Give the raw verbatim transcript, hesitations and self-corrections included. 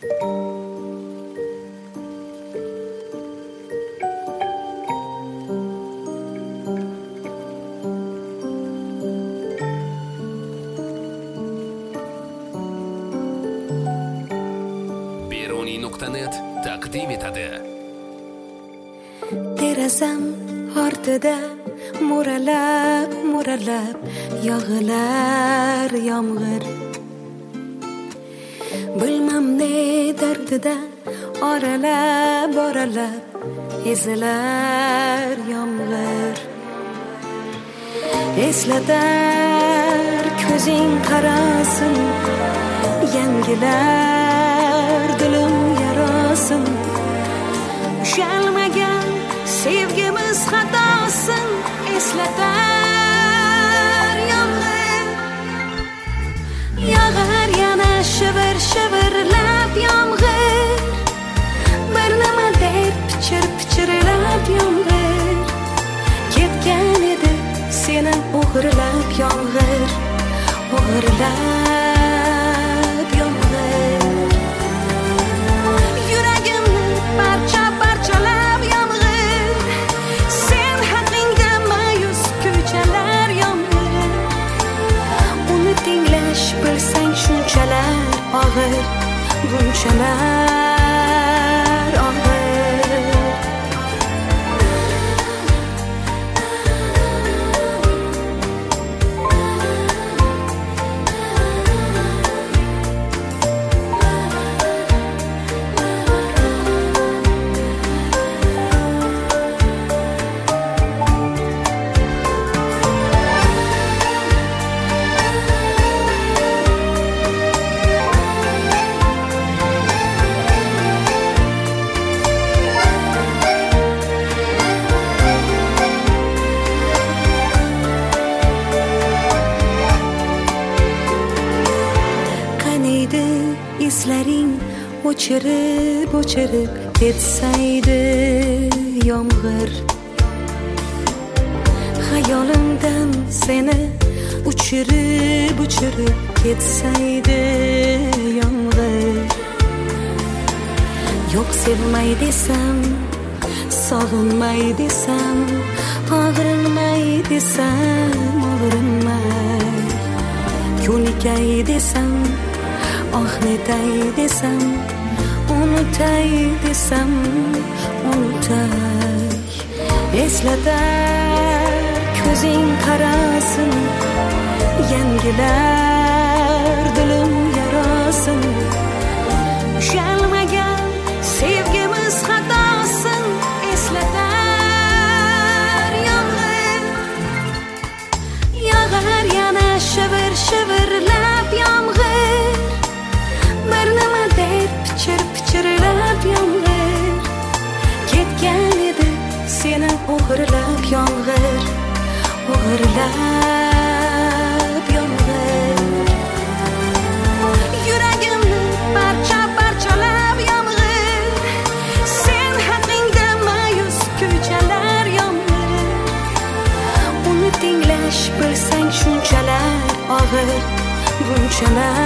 beruniy nuqta net taqdim etadi. Derazam ortida mo'ralab mo'ralab yog'ilar yomg'ir, bilmam ne dardida oralab oralab ezilar yomg'ir. Eslatar ko'zing qarasin, yangilar dilim yarasin. Ushalmagan sevgimiz xatosin, eslatar yomg'ir. Yog'ar yana shivir shivirlab yomg'ir, bir nima deb pichir pichirlab yomg'ir. Ketgan edi seni o'g'irlab yomg'ir, o'g'irlab yomg'ir. Yuragimni parcha parchalab yomg'ir, sen haqingda ma'yus ko'chalar yomg'ir. Uni tinglash bilsang shunchalar og'ir, bunchalar og'ir. Eslaring o'chirib o'chirib ketsaydi yomg'ir, xayolimdan seni uchirib uchirib ketsaydi yomg'ir. Yo'q sevmay desam, sog'inmay desam, og'rinmay desam, og'rinmay. Ko'nikay desam, oh netay desam, unutay desam, unutay. Eslatar ko'zing qarasin, yangilar dilim yarasin. Ushalmagan sevgimiz xatosin, eslatar yomg'ir. Yog'ar yana shivir shivirlab yomg'ir, bir nima deb pichir pichirlab yomg'ir. Ketgan edi seni o'g'irlab yomg'ir, o'g'irlab yomg'ir. Yuragimni parcha parchalab yomg'ir, sen haqingda ma'yus ko'chalar yomg'ir. Uni tinglash bilsang shunchalar og'ir, bunchalar